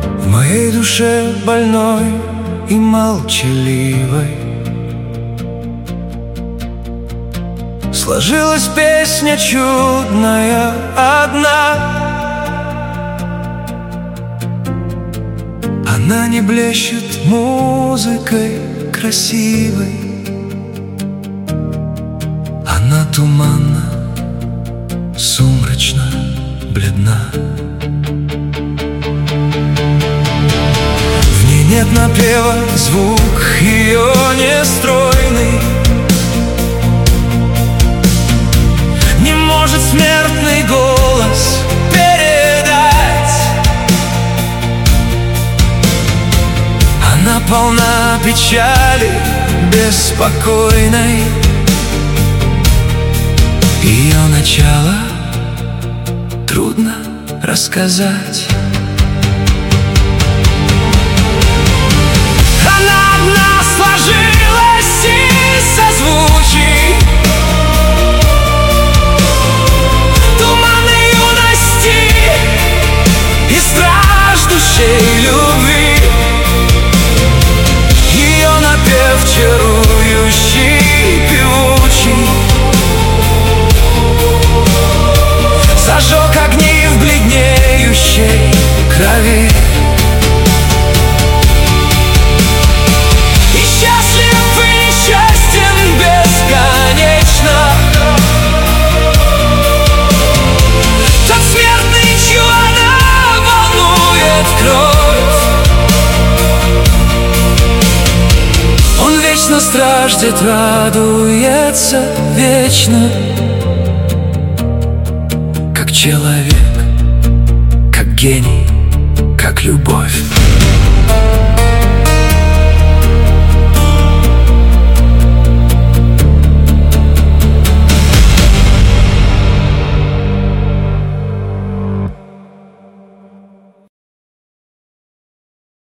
В моей душе больной и молчаливой сложилась песня чудная одна. Она не блещет музыкой красивой, она туманна, сумрачно, бледна. В ней нет напева, звук ее нестройный не может смертный голос передать. Она полна печали беспокойной, ее начало трудно рассказать. Она одна сложилась из созвучий туманной юности и страждущей любви. Ее напев чарующий, певучий зажег огни в бледнеющей крови. И счастлив, и несчастен бесконечно тот смертный, чью она волнует кровь. Он вечно страждет, радуется вечно, как человек, как гений, как любовь.